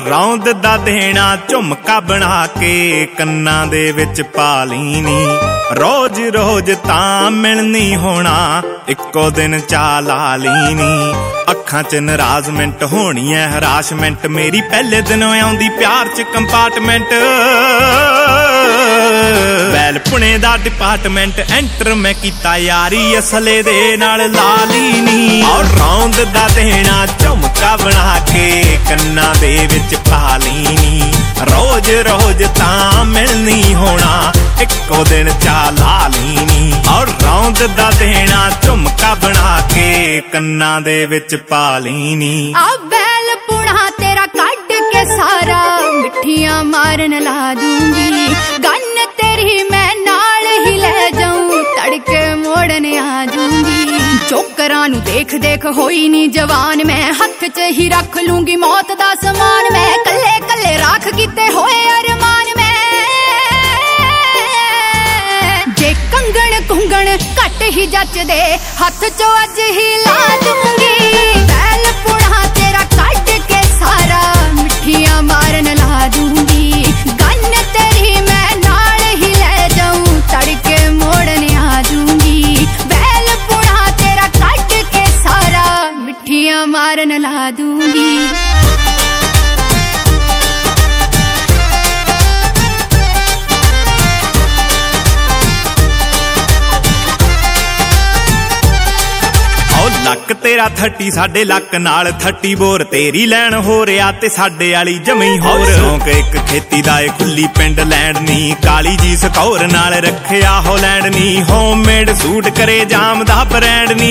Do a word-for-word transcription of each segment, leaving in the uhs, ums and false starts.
ਰੌਂਦ ਦਾ ਦੇਣਾ ਝੁਮਕਾ ਬਣਾ ਕੇ ਕੰਨਾਂ ਦੇ ਵਿੱਚ ਪਾ ਲਈ ਨੀ। ਰੋਜ਼ ਰੋਜ਼ ਤਾਂ ਮਿਲਣੀ ਹੋਣਾ, ਇੱਕੋ ਦਿਨ ਚਾ ਲਾ ਲਈ ਨੀ। ਅੱਖਾਂ 'ਚ ਨਰਾਜ਼ਮੈਂਟ ਹੋਣੀ ਐ ਹਰਾਸ਼ਮੈਂਟ, ਮੇਰੀ ਪਹਿਲੇ ਦਿਨੋਂ ਆਉਂਦੀ ਪਿਆਰ 'ਚ ਕੰਪਾਰਟਮੈਂਟ। ਵੈਲ ਪੁਣੇ ਦਾ ਡਿਪਾਰਟਮੈਂਟ ਐਂਟਰ ਮੈਂ ਕੀਤਾ, ਯਾਰੀ ਅਸਲੇ ਦੇ ਨਾਲ ਲਾ ਲਈ ਨੀ। ਔਰ ਰੌਂਦ ਦਾ ਦੇਣਾ ਝੁਮਕਾ ਬਣਾ ਕੇ ਕੰਨਾਂ ਦੇ ਵਿੱਚ ਪਾ ਲਈ ਨੀ। ਰੋਜ਼ ਰੋਜ਼ ਤਾਂ ਮਿਲਣੀ ਹੋਣਾ, ਇੱਕੋ ਦਿਨ ਚਾ ਲਾ ਲਈ ਨੀ। ਔਰ ਰੌਂਦ ਦਾ ਦੇਣਾ ਝੁਮਕਾ ਬਣਾ ਕੇ ਕੰਨਾਂ ਦੇ ਵਿੱਚ ਪਾ ਲਈ ਨੀ। ਆ ਵੈਲ ਪੁਣਾ ਤੇਰਾ ਕੱਢ ਕੇ ਸਾਰਾ ਮਿੱਠੀਆਂ ਮਾਰਨ ਲਾ ਦੂੰਗੀ। ਗੰਨ ਤੇਰੀ ਮੈਂ ਨਾਲ ਹੀ ਲੈ ਜਾਊਂ, ਤੜਕੇ ਮੋੜਨ ਆ ਜੂੰਗੀ। ਚੋਕਰਾਂ ਨੂੰ ਦੇਖ ਦੇਖ ਹੋਈ ਨੀ ਜਵਾਨ, ਮੈਂ ਹੱਥ 'ਚ ਹੀ ਰੱਖ ਲੂੰਗੀ ਮੌਤ ਦਾ ਸਮਾਨ। ਮੈਂ ਕੱਲੇ ਕੱਲੇ ਰਾਖ ਕੀਤੇ ਹੋਏ ਅਰਮਾਨ, ਮੈਂ ਜੇ ਕੰਗਣ ਕੁੰਗਣ ਘੱਟ ਹੀ ਜੱਚਦੇ ਹੱਥ 'ਚੋਂ ਅੱਜ ਹੀ ਲਾ ਦੂੰਗੀ। ਵੈਲ ਪੁਣਾ ਤੇਰਾ ਕੱਢ ਕੇ ਸਾਰਾ ਮਿੱਠੀਆਂ ਮਾਰਨ ਲਾ ਦੂੰਗੀ। ਗੰਨ ਤੇਰੀ ਮੈਂ ਨਾਲ ਹੀ ਲੈ ਜਾਊਂ, ਤੜਕੇ ਮੋੜਨ ਆ ਜੂੰਗੀ। ਵੈਲ ਪੁਣਾ ਤੇਰਾ ਕੱਢ ਕੇ ਸਾਰਾ ਮਿੱਠੀਆਂ ਮਾਰਨ ਲਾ ਦੂੰਗੀ। ਲੱਕ ਤੇਰਾ ਥੱਟੀ ਸਾਡੇ ਲੱਕ ਨਾਲ ਥੱਟੀ ਬੋਰ, ਤੇਰੀ ਲੈਣ ਹੋ ਰਿਆ ਤੇ ਸਾਡੇ ਵਾਲੀ ਜਮੀ ਹੋਰ। ਸ਼ੌਂਕ ਇੱਕ ਖੇਤੀ ਦਾ ਏ ਖੁੱਲੀ ਪਿੰਡ ਲੈਂਡ ਨੀ, ਕਾਲੀ ਜੀ ਸਕੌਰ ਨਾਲ ਰੱਖਿਆ ਹੋਲੈਂਡ ਨੀ। ਹੋਮਮੇਡ ਸੂਟ ਕਰੇ ਜਾਮ ਦਾ ਬ੍ਰਾਂਡ ਨੀ,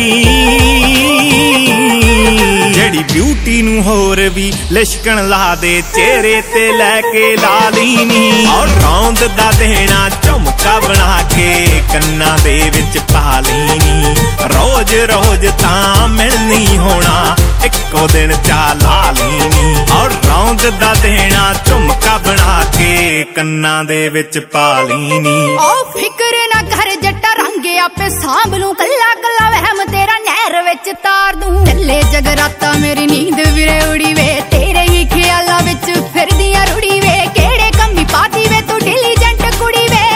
ਜਿਹੜੀ ਬਿਊਟੀ ਨੂੰ ਹੋਰ ਵੀ ਲਿਸ਼ਕਣ ਲਾ ਦੇ ਚਿਹਰੇ ਤੇ ਲੈ ਕੇ ਲਾ ਲਈ ਨੀ। ਔਰ ਰੌਂਦ ਦਾ ਦੇਣਾ ਝੁਮਕਾ ਬਣਾ ਕੇ ਕੰਨਾਂ ਦੇ ਵਿੱਚ ਪਾ ਲਈ ਨੀ। ਰੋਜ਼ ਰੋਜ਼ ਤਾਂ ਮਿਲਣੀ ਹੋਣਾ, ਇੱਕੋ ਦਿਨ ਚਾ ਲਾ ਲਈ ਨੀ। ਔਰ ਰੌਂਦ ਦਾ ਦੇਣਾ ਝੁਮਕਾ ਬਣਾ ਕੇ ਕੰਨਾਂ ਦੇ ਵਿੱਚ ਪਾ ਲਈ ਨੀ। ਓ ਫਿਕਰ ਨਾ ਕਰ ਜੱਟਾ ਰੰਗ ਆਪੇ ਸਾਂਭ ਲੂੰ, ਕੱਲਾ ਕੱਲਾ ਵਹਿਮ ਤੇਰਾ ਨਹਿਰ ਵਿੱਚ ਤਾਰ ਦੂੰ। ਚੱਲੇ ਜਗਰਾਤਾ ਮੇਰੀ ਨੀਂਦ ਵੀਰੇ ਉੜੀ ਵੇ, ਤੇਰੇ ਹੀ ਖਿਆਲਾਂ ਵਿੱਚ ਫਿਰਦੀਆਂ ਰੁੜੀ ਵੇ। ਕਿਹੜੇ ਕੰਮੀ ਪਾਤੀ ਵੇ ਤੂੰ ਡਿਲੀਜੈਂਟ ਕੁੜੀ ਵੇ,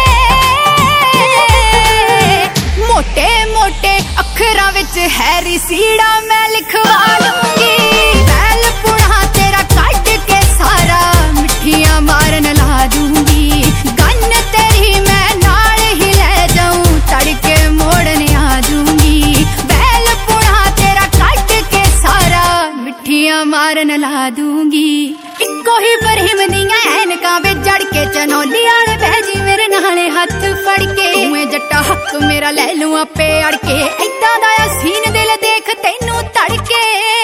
ਮੋਟੇ ਮੋਟੇ ਅੱਖਰਾਂ ਵਿੱਚ ਹੈਰੀ ਸੀੜਾ ਮੈਂ ਲਿਖਵਾ ਲੂੰਗੀ। ਵੈਲ ਪੁਣਾ ਤੇਰਾ ਕੱਢ ਕੇ ਸਾਰਾ ਮਿੱਠੀਆਂ ਮਾਰਨ ਲਾ ਦੂੰਗੀ। ਗੰਨ ਤੇਰੀ ਮੈਂ ਨਾਲ ਹੀ ਲੈ ਜਾਊਂ, ਤੜਕੇ ਮੋੜਨ ਆ ਜੂੰਗੀ। ਵੈਲ ਪੁਣਾ ਤੇਰਾ ਕੱਢ ਕੇ ਸਾਰਾ ਮਿੱਠੀਆਂ ਮਾਰਨ ਲਾ ਦੂੰਗੀ। ਇੱਕੋ ਹੀ ਬਰਹਿਮ ਦੀਆਂ ਐਨਕਾਂ ਵਿੱਚ ਜੜ ਕੇ ਚਨੌਲੀ ਵਾਲੇ ਬਹਿ ਜੀ ਮੇਰੇ ਨਾਲੇ ਹੱਥ ਫੜ ਕੇ। ਤੂੰ ਜੱਟਾ ਹੱਕ ਮੇਰਾ ਲੈ ਲੂੰ ਆਪੇ ਅੜ ਕੇ, ਏਦਾਂ ਦਾ ਸੀਨ ਦਿਲ ਦੇਖ ਤੈਨੂੰ ਤੜਕੇ।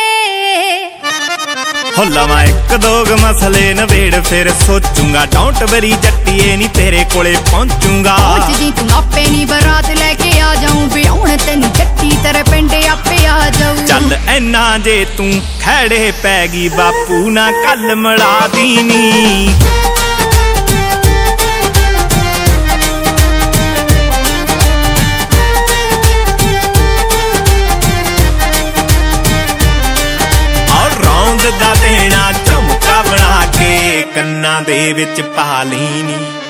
ਹੋ ਲਵਾਂ ਇੱਕ ਦੋਗ ਮਸਲੇ ਨਵੇੜ ਫਿਰ ਸੋਚੂੰਗਾ, ਡੋਂਟ ਵਰੀ ਜੱਟੀਏ ਨੀ ਤੇਰੇ ਕੋਲੇ ਪਹੁੰਚੂੰਗਾ। ਪਹੁੰਚਦੀ ਤੂੰ ਆਪੇ ਨੀ ਬਰਾਤ ਲੈ ਕੇ ਆ ਜਾਊਂ, ਵਿਆਹੁਣ ਤੈਨੂੰ ਜੱਟੀ ਤੇਰੇ ਪਿੰਡ ਆਪੇ ਆ ਜਾਊ। ਚੱਲ ਐਨਾ ਜੇ ਤੂੰ ਖੜੇ ਪੈ ਗਈ ਬਾਪੂ ਨਾ ਕੱਲ ਮਿਲਾ ਦੀ ਨੀ। ਦਾ ਦੇਣਾ ਝੁਮਕਾ ਬਣਾ ਕੇ ਕੰਨਾਂ ਦੇ ਵਿੱਚ ਪਾ ਲਈ ਨੀ।